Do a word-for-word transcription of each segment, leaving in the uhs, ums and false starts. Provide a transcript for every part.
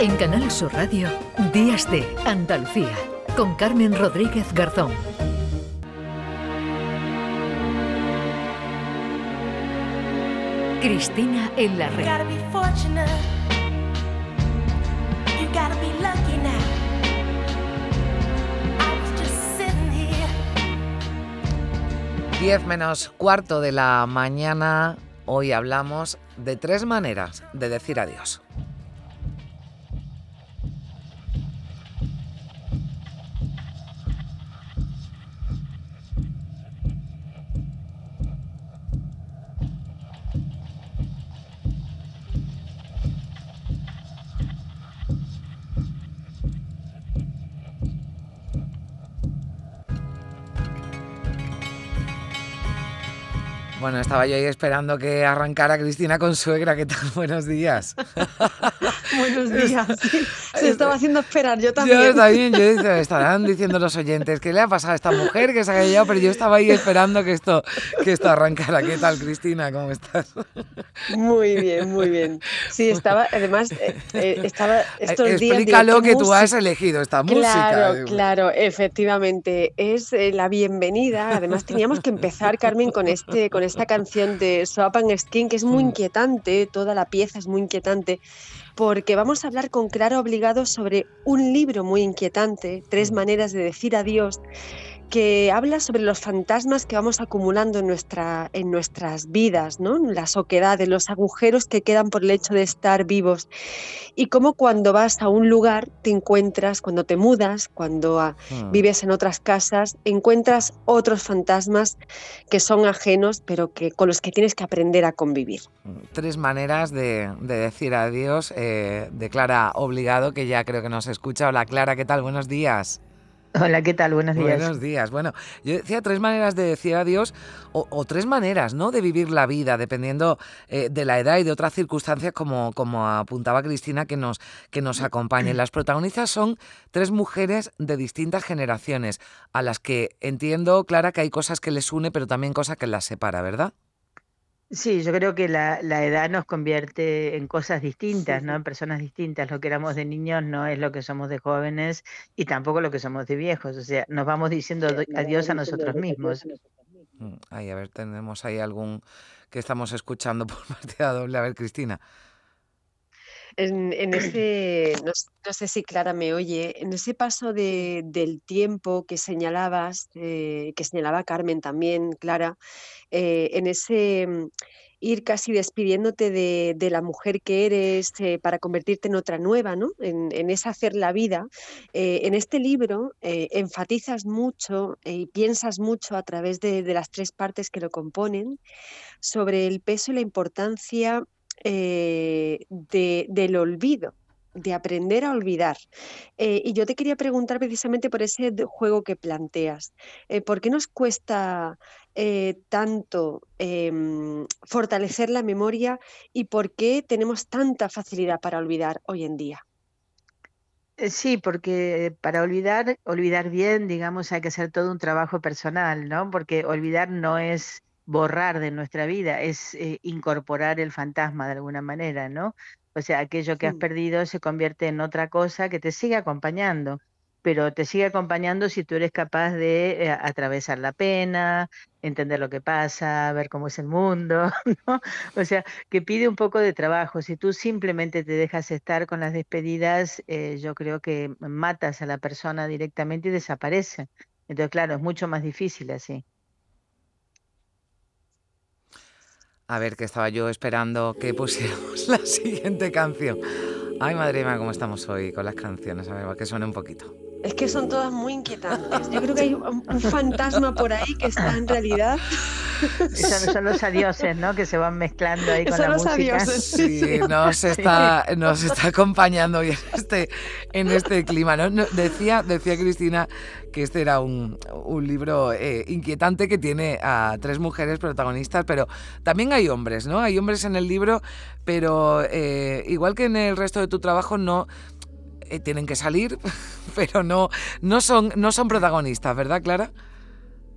En Canal Sur Radio, Días de Andalucía, con Carmen Rodríguez Garzón. Cristina en la red. Diez menos cuarto de la mañana. Hoy hablamos de tres maneras de decir adiós. Bueno, estaba yo ahí esperando que arrancara Cristina Consuegra. ¿Qué tal? Buenos días. Buenos días. Sí, se estaba haciendo esperar, yo también. Yo también, yo decía, estarán diciendo los oyentes, ¿qué le ha pasado a esta mujer que se ha callado? Pero yo estaba ahí esperando que esto, que esto arrancara. ¿Qué tal, Cristina? ¿Cómo estás? Muy bien, muy bien. Sí, estaba, además, eh, eh, estaba estos días... Explícalo que tú has elegido esta claro, música. Claro, claro, efectivamente. Es eh, la bienvenida. Además, teníamos que empezar, Carmen, con este con esta canción de Soap and Skin, que es muy inquietante, toda la pieza es muy inquietante, porque vamos a hablar con Clara Obligado sobre un libro muy inquietante, Tres maneras de decir adiós, que habla sobre los fantasmas que vamos acumulando en, nuestra, en nuestras vidas, ¿no? Las oquedades, los agujeros que quedan por el hecho de estar vivos. Y cómo cuando vas a un lugar te encuentras, cuando te mudas, cuando a, hmm. vives en otras casas, encuentras otros fantasmas que son ajenos, pero que, con los que tienes que aprender a convivir. Tres maneras de, de decir adiós, eh, de Clara Obligado, que ya creo que nos escucha. Hola, Clara, ¿qué tal? Buenos días. Hola, ¿qué tal? Buenos días. Buenos días. Bueno, yo decía tres maneras de decir adiós o, o tres maneras, ¿no?, de vivir la vida, dependiendo eh, de la edad y de otras circunstancias, como, como apuntaba Cristina, que nos, que nos acompañen. Las protagonistas son tres mujeres de distintas generaciones, a las que entiendo, Clara, que hay cosas que les une, pero también cosas que las separa, ¿verdad? Sí, yo creo que la, la edad nos convierte en cosas distintas, ¿no? En personas distintas. Lo que éramos de niños no es lo que somos de jóvenes y tampoco lo que somos de viejos. O sea, nos vamos diciendo adiós a nosotros mismos. Ay, a ver, tenemos ahí algún que estamos escuchando por partida doble. A ver, Cristina. En, en ese, no, no sé si Clara me oye, en ese paso de, del tiempo que señalabas, eh, que señalaba Carmen también, Clara, eh, en ese mm, ir casi despidiéndote de, de la mujer que eres eh, para convertirte en otra nueva, ¿no? En, en ese hacer la vida. Eh, en este libro eh, enfatizas mucho eh, y piensas mucho a través de, de las tres partes que lo componen sobre el peso y la importancia Eh, de, del olvido, de aprender a olvidar. Eh, y yo te quería preguntar precisamente por ese juego que planteas. Eh, ¿Por qué nos cuesta eh, tanto eh, fortalecer la memoria y por qué tenemos tanta facilidad para olvidar hoy en día? Sí, porque para olvidar, olvidar bien, digamos, hay que hacer todo un trabajo personal, ¿no? Porque olvidar no es borrar de nuestra vida, es eh, incorporar el fantasma de alguna manera, ¿no? O sea, aquello que has perdido se convierte en otra cosa que te sigue acompañando, pero te sigue acompañando si tú eres capaz de eh, atravesar la pena, entender lo que pasa, ver cómo es el mundo, ¿no? O sea, que pide un poco de trabajo. Si tú simplemente te dejas estar con las despedidas, eh, yo creo que matas a la persona directamente y desaparece. Entonces, claro, es mucho más difícil así. A ver, que estaba yo esperando que pusiéramos la siguiente canción. Ay, madre mía, cómo estamos hoy con las canciones. A ver, que suene un poquito. Es que son todas muy inquietantes. Yo creo que hay un, un fantasma por ahí que está en realidad... Son, son los adioses, ¿no? Que se van mezclando ahí con son la los música. Adioses. Sí, nos está, nos está acompañando hoy en este, en este clima, ¿no? No, decía, decía Cristina que este era un, un libro eh, inquietante que tiene a tres mujeres protagonistas, pero también hay hombres, ¿no? Hay hombres en el libro, pero eh, igual que en el resto de tu trabajo, no... Eh, tienen que salir, pero no, no, son, no son protagonistas, ¿verdad, Clara?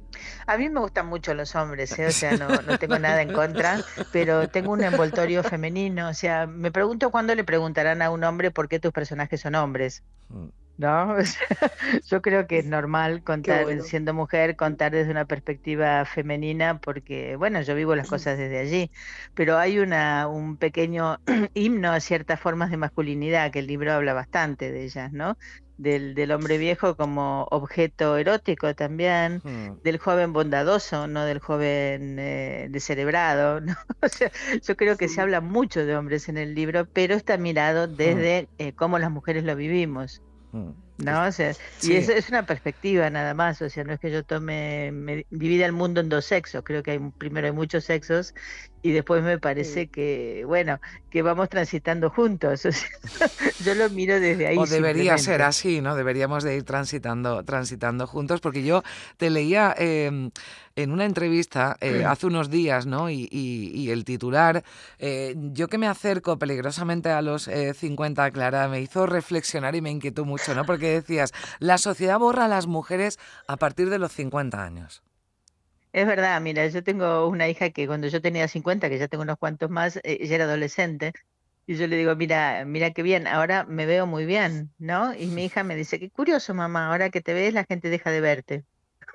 A mí me gustan mucho los hombres, ¿eh? O sea, no, no tengo nada en contra, pero tengo un envoltorio femenino. O sea, me pregunto cuándo le preguntarán a un hombre por qué tus personajes son hombres. Mm. ¿No? O sea, yo creo que es normal Qué contar, bueno. siendo mujer, contar desde una perspectiva femenina, porque, bueno, yo vivo las cosas desde allí, pero hay una, un pequeño himno a ciertas formas de masculinidad, que el libro habla bastante de ellas, ¿no? Del, del hombre viejo como objeto erótico también, Mm. del joven bondadoso, no del joven eh, descerebrado, ¿no? O sea, yo creo que se habla mucho de hombres en el libro, pero está mirado Mm. desde eh, cómo las mujeres lo vivimos. Mm. ¿No? O sea, y Sí. eso es una perspectiva nada más, o sea, no es que yo tome, me divida el mundo en dos sexos, creo que hay, primero hay muchos sexos y después me Sí. parece que, bueno, que vamos transitando juntos, o sea, yo lo miro desde ahí O debería ser simplemente. así, ¿no? Deberíamos de ir transitando, transitando juntos, porque yo te leía eh, en una entrevista eh, hace unos días, ¿no? Y, y- y el titular, eh, yo que me acerco peligrosamente a los eh, cincuenta, Clara, me hizo reflexionar y me inquietó mucho, ¿no? Porque decías, la sociedad borra a las mujeres a partir de los cincuenta años. Es verdad, mira, yo tengo una hija que cuando yo tenía cincuenta, que ya tengo unos cuantos más, eh, ella era adolescente, y yo le digo, mira, mira qué bien, ahora me veo muy bien, ¿no? Y mi hija me dice, qué curioso, mamá, ahora que te ves la gente deja de verte.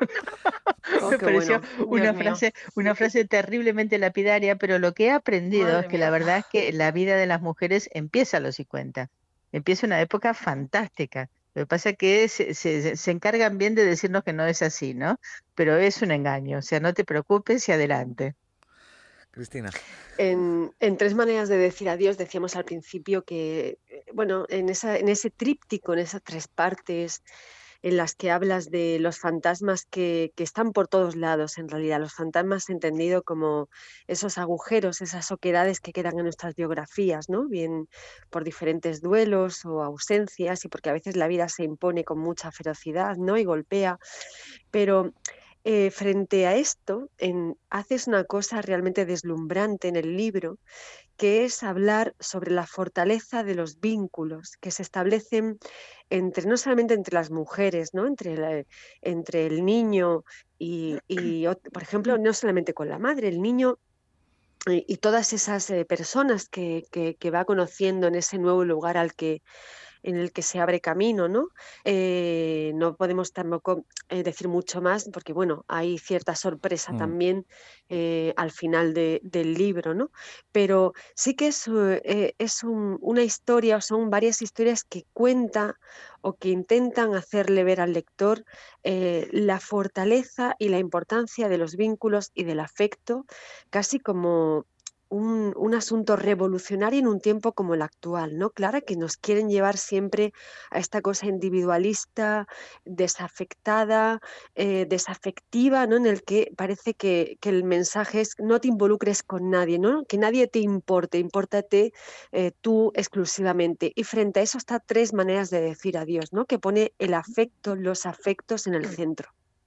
Oh, Me qué pareció bueno. Dios una mío. frase, una frase terriblemente lapidaria, pero lo que he aprendido es Madre que la mía. verdad es que la vida de las mujeres empieza a los cincuenta, empieza una época fantástica. Lo que pasa es que se, se, se encargan bien de decirnos que no es así, ¿no? Pero es un engaño, o sea, no te preocupes y adelante. Cristina. En, en Tres maneras de decir adiós decíamos al principio que, eh, bueno, en esa, en ese tríptico, en esas tres partes en las que hablas de los fantasmas que, que están por todos lados, en realidad, los fantasmas entendido como esos agujeros, esas oquedades que quedan en nuestras biografías, ¿no? Bien por diferentes duelos o ausencias y porque a veces la vida se impone con mucha ferocidad, ¿no? Y golpea, pero eh, frente a esto, en, haces una cosa realmente deslumbrante en el libro, que es hablar sobre la fortaleza de los vínculos que se establecen entre, no solamente entre las mujeres, ¿no? Entre, la- entre el niño y, y ot- por ejemplo, no solamente con la madre, el niño y, y todas esas eh, personas que, que, que va conociendo en ese nuevo lugar al que en el que se abre camino, ¿no? Eh, no podemos tampoco eh, decir mucho más porque, bueno, hay cierta sorpresa Mm. también eh, al final de- del libro, ¿no? Pero sí que es, eh, es un- una historia, o son varias historias que cuenta o que intentan hacerle ver al lector eh, la fortaleza y la importancia de los vínculos y del afecto, casi como un, un asunto revolucionario en un tiempo como el actual, ¿no? Clara, que nos quieren llevar siempre a esta cosa individualista, desafectada, eh, desafectiva, ¿no? En el que parece que, que el mensaje es no te involucres con nadie, ¿no? Que nadie te importe, impórtate eh, tú exclusivamente. Y frente a eso está Tres maneras de decir adiós, ¿no? Que pone el afecto, los afectos en el centro.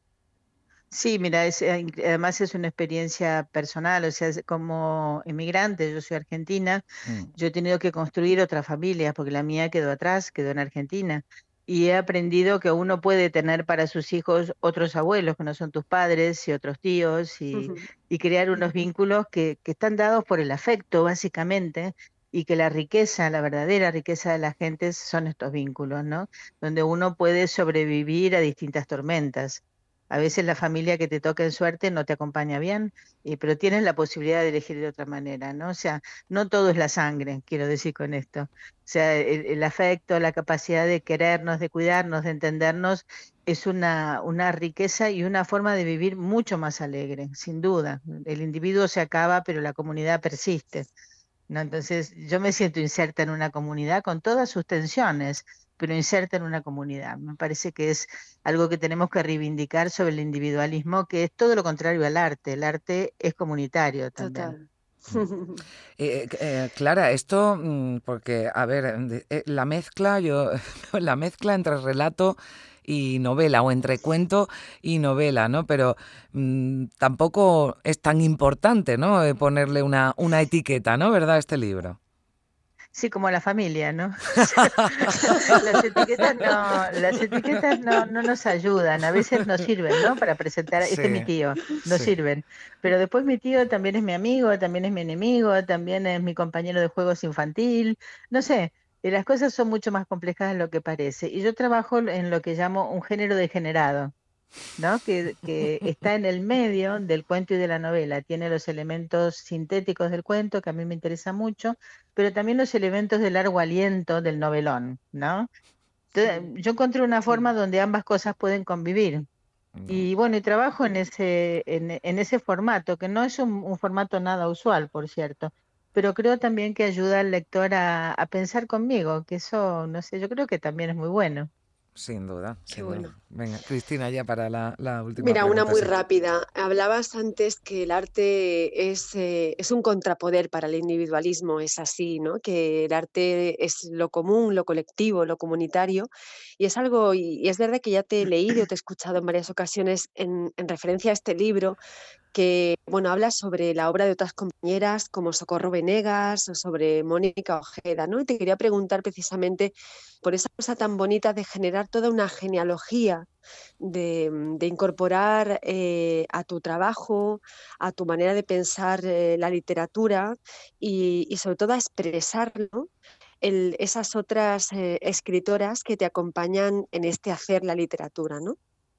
Sí, mira, es, eh, inc- además es una experiencia personal, o sea, es como inmigrante, yo soy argentina, Mm. yo he tenido que construir otra familia porque la mía quedó atrás, quedó en Argentina, y he aprendido que uno puede tener para sus hijos otros abuelos que no son tus padres y otros tíos y, Ujú. y crear unos vínculos que, que están dados por el afecto, básicamente, y que la riqueza, la verdadera riqueza de la gente son estos vínculos, ¿no? Donde uno puede sobrevivir a distintas tormentas. A veces la familia que te toca en suerte no te acompaña bien, eh, pero tienes la posibilidad de elegir de otra manera, ¿no? O sea, no todo es la sangre, quiero decir con esto. O sea, el, el afecto, la capacidad de querernos, de cuidarnos, de entendernos, es una, una riqueza y una forma de vivir mucho más alegre, sin duda. El individuo se acaba, pero la comunidad persiste, ¿no? Entonces, yo me siento inserta en una comunidad con todas sus tensiones, pero inserta en una comunidad. Me parece que es algo que tenemos que reivindicar sobre el individualismo, que es todo lo contrario al arte. El arte es comunitario también. Total. Mm. Eh, eh, Clara, esto, mm, porque, a ver, de- eh, la mezcla, yo, la mezcla entre relato y novela, o entre cuento y novela, ¿no? Pero mm, tampoco es tan importante, ¿no? Eh, ponerle una, una etiqueta, ¿no? ¿Verdad? Este libro. Sí, como la familia, ¿no? Las etiquetas no, las etiquetas no, no nos ayudan, a veces nos sirven, ¿no? Para presentar, este es mi Sí, tío, nos sí. sirven. Pero después mi tío también es mi amigo, también es mi enemigo, también es mi compañero de juegos infantil, no sé, eh, las cosas son mucho más complejas de lo que parece. Y yo trabajo en lo que llamo un género degenerado, ¿no? Que, que está en el medio del cuento y de la novela. Tiene los elementos sintéticos del cuento, que a mí me interesa mucho, pero también los elementos de largo aliento del novelón, ¿no? Entonces, Mm, yo encontré una forma sí. donde ambas cosas pueden convivir. No, Y bueno, y trabajo en ese, en, en ese formato, que no es un, un formato nada usual, por cierto, pero creo también que ayuda al lector a, a pensar conmigo, que eso, no sé, yo creo que también es muy bueno. sin duda, Qué sin duda. bueno. Venga, Cristina, ya para la, la última Mira, una pregunta, muy sí. rápida. Hablabas antes que el arte es, eh, es un contrapoder para el individualismo, es así, ¿no? Que el arte es lo común, lo colectivo, lo comunitario, y es algo, y, y es verdad que ya te he leído, te he escuchado en varias ocasiones en, en referencia a este libro, que bueno, habla sobre la obra de otras compañeras como Socorro Venegas o sobre Mónica Ojeda, ¿no? Y te quería preguntar precisamente por esa cosa tan bonita de generar toda una genealogía, de, de incorporar eh, a tu trabajo, a tu manera de pensar eh, la literatura y, y sobre todo a expresarlo. El, esas otras eh, escritoras que te acompañan en este hacer la literatura, ¿no?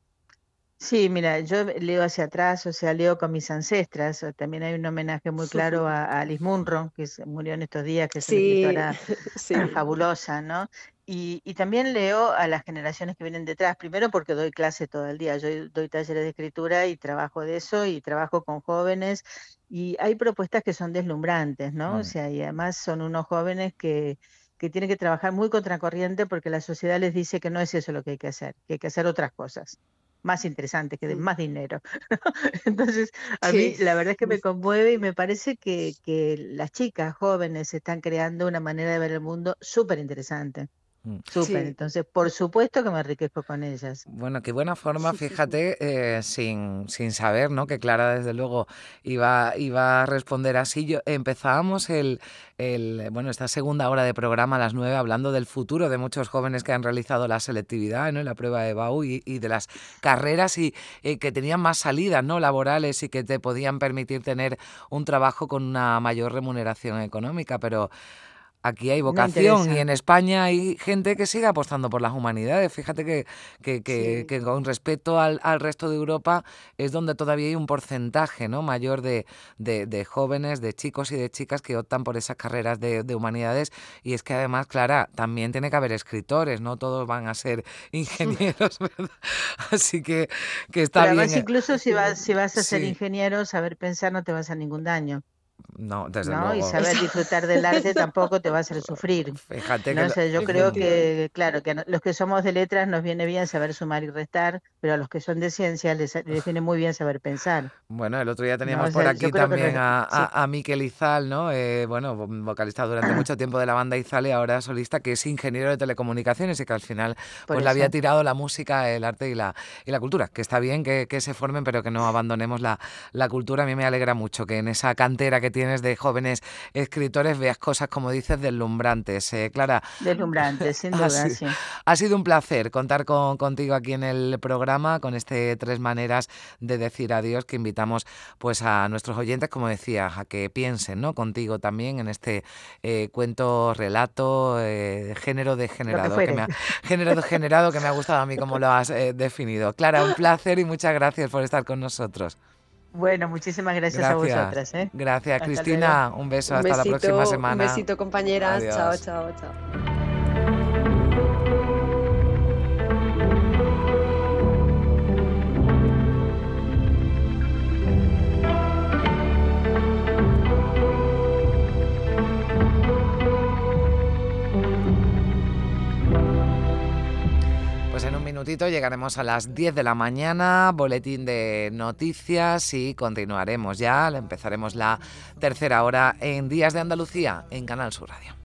Sí, mira, yo leo hacia atrás, o sea, leo con mis ancestras. O también hay un homenaje muy claro a, a Alice Munro, que se murió en estos días, que es una Sí, escritora sí, fabulosa, ¿no? Y, y también leo a las generaciones que vienen detrás, primero porque doy clase todo el día, yo doy talleres de escritura y trabajo de eso y trabajo con jóvenes y hay propuestas que son deslumbrantes, ¿no? O Mm. sea, y además son unos jóvenes que, que tienen que trabajar muy contracorriente porque la sociedad les dice que no es eso lo que hay que hacer, que hay que hacer otras cosas más interesantes, que den mm, más dinero. Entonces, a mí sí. la verdad es que me conmueve y me parece que, que las chicas jóvenes están creando una manera de ver el mundo súper interesante, Mm. súper. Sí. Entonces, por supuesto que me enriquezco con ellas. Bueno, qué buena forma, fíjate, eh, sin, sin saber, ¿no? Que Clara, desde luego, iba, iba a responder así. Yo, empezábamos el, el, bueno, esta segunda hora de programa a las nueve hablando del futuro de muchos jóvenes que han realizado la selectividad, ¿no? Y la prueba de B A U y, y de las carreras y eh, que tenían más salidas, ¿no? Laborales y que te podían permitir tener un trabajo con una mayor remuneración económica, pero aquí hay No vocación y interesa. en España hay gente que sigue apostando por las humanidades. Fíjate que, que, que, Sí. que con respecto al, al resto de Europa es donde todavía hay un porcentaje, ¿no? mayor de, de, de jóvenes, de chicos y de chicas que optan por esas carreras de, de humanidades. Y es que además, Clara, también tiene que haber escritores, no todos van a ser ingenieros, ¿verdad? Así que, que está Pero bien. además, eh, incluso si vas, si vas a ser Sí, ingeniero, saber pensar no te va a hacer ningún daño. no, desde ¿No? Y luego. saber Eso, disfrutar del arte eso, tampoco te va a hacer sufrir. Fíjate que... No lo- sé, yo creo mm. efectivamente. que, claro, que a no- los que somos de letras nos viene bien saber sumar y restar, pero a los que son de ciencia les, les viene muy bien saber pensar, Bueno, el otro día ¿no? teníamos O por sea, yo aquí creo que no también es, a, sí, a, a Miquel Izal, ¿no? Eh, bueno, vo- vocalista durante mucho tiempo de la banda Izal y ahora solista, que es ingeniero de telecomunicaciones y que al final por pues le había eso, tirado la música, el arte y la, y la cultura, que está bien que, que se formen, pero que no abandonemos la, la cultura. A mí me alegra mucho que en esa cantera que tienes de jóvenes escritores veas cosas, como dices, deslumbrantes. Eh, Clara, deslumbrante, sin ha duda, sido, sí. ha sido un placer contar con, contigo aquí en el programa, con este Tres Maneras de Decir Adiós, que invitamos pues a nuestros oyentes, como decía, a que piensen, ¿no? Contigo también en este eh, cuento, relato, eh, género Lo que degenerado, que me fuere. ha, género degenerado que me ha gustado a mí como lo has eh, definido. Clara, un placer y muchas gracias por estar con nosotros. Bueno, muchísimas gracias a Gracias. vosotras, ¿eh? Gracias, Hasta luego. Cristina. Un beso. Un Hasta la próxima besito, un semana. besito, compañeras. Chao, Adiós. chao, chao. Pues en un minutito llegaremos a las diez de la mañana, boletín de noticias y continuaremos ya, empezaremos la tercera hora en Días de Andalucía en Canal Sur Radio.